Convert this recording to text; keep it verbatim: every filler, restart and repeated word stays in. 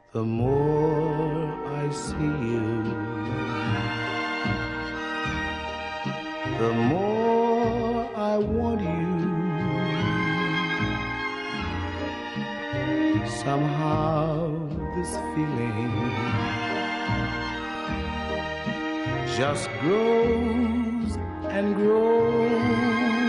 The more I see you, the more I want you. Somehow this feeling just grows and grows.